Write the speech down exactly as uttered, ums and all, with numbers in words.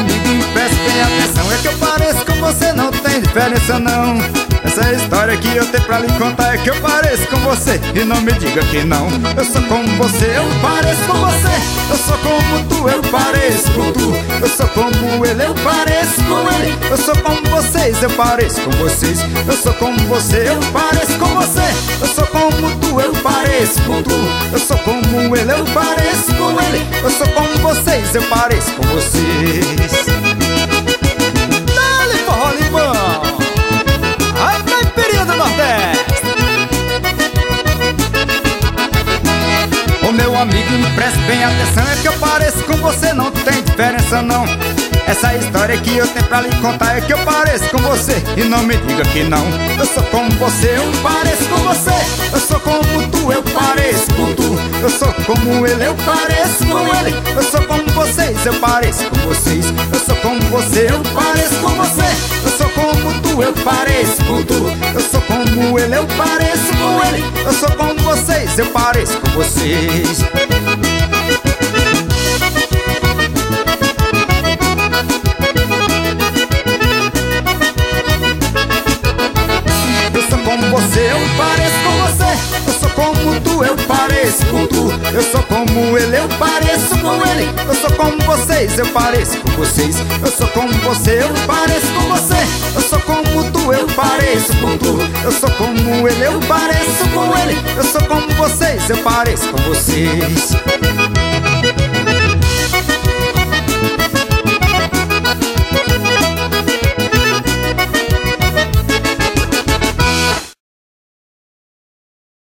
amigo, preste bem atenção. É que eu pareço com você, não tem diferença não. Essa história que eu tenho pra lhe contar é que eu pareço com você, e não me diga que não. Eu sou como você, eu pareço com você. Eu sou como tu, eu pareço com tu. Eu sou como ele, eu pareço com ele. Eu sou como vocês, eu pareço com vocês. Eu sou como você, eu pareço com você. Eu sou como tu, eu pareço com tu. Eu sou como ele, eu pareço com ele. Eu sou como vocês, eu pareço com vocês. Dale, forró limão! A caipirinha do Nordeste! Ô meu amigo, preste bem atenção. É que eu pareço com você, não tem diferença não. Essa história que eu tenho pra lhe contar é que eu pareço com você, e não me diga que não. Eu sou como você, eu pareço com você. Eu sou como tu, eu pareço com tu. Eu sou como ele, eu pareço com ele. Eu sou como vocês, eu pareço com vocês. Eu sou como você, eu pareço com você. Eu sou como tu, eu pareço com tu. Eu sou como ele, eu pareço com ele. Eu sou como vocês, eu pareço com vocês. Você, eu pareço com você. Eu sou como tu, eu pareço com tu. Eu sou como ele, eu pareço com ele. Eu sou como vocês, eu pareço com vocês. Eu sou como você, eu pareço com você. Eu sou como tu, eu pareço com tu. Eu sou como ele, eu pareço com ele. Eu sou como vocês, eu pareço com vocês.